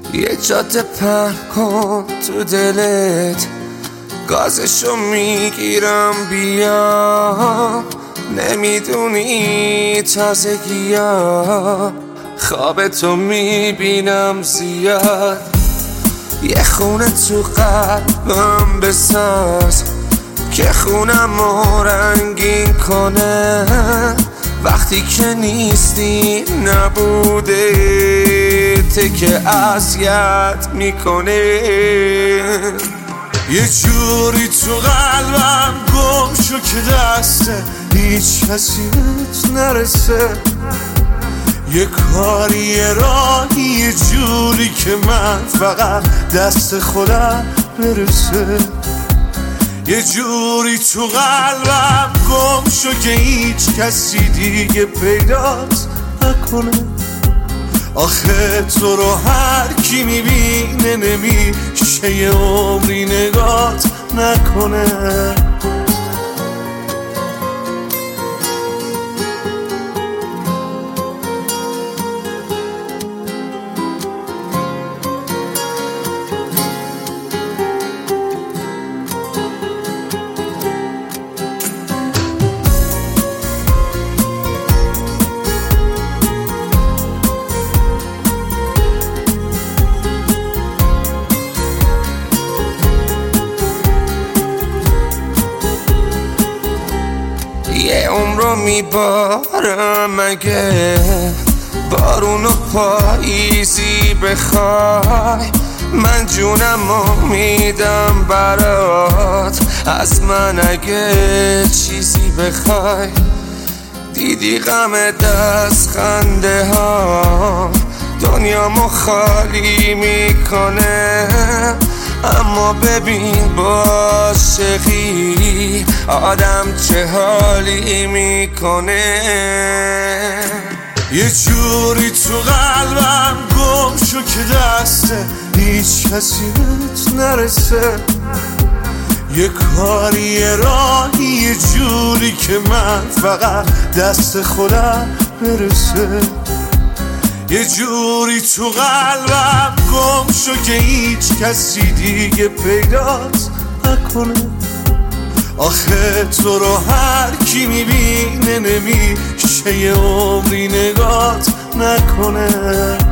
یه جاده پهن کن تو دلت، گازشو میگیرم بیام. نمیدونی تازگی‌ها خواب تو میبینم زیاد. یه خونه تو قلبم بساز که خونمو رنگین کنه. وقتی که نیستی نبوده که اذیت میکنه. یه جوری تو قلبم گم شو که دست هیچ کسی نرسه. یه کاری یه راهی یه جوری که من فقط دست خودم برسه. یه جوری تو قلبم گم شو که هیچ کسی دیگه پیدات نکنه. آخه تو رو هر کی میبینه نمیشه یه عمری نگات نکنه. یه عمرو میبارم مگه بارون و پاییزی بخوای. من جونمو میدم برات، از من اگه چیزی بخوای. دیدی غم دست خنده ها دنیامو خالی میکنه. اما ببین با عاشقی آدم چه حالی میکنه. یه جوری تو قلبم گم شو که دست هیچ کسی نرسه. یه کاری یه راهی یه جوری که من فقط دست خودم برسه. یه جوری تو قلبم گم شو که هیچ کسی دیگه پیدات نکنه. آخه تو رو هر کی میبینه نمیشه یه عمری نگات نکنه.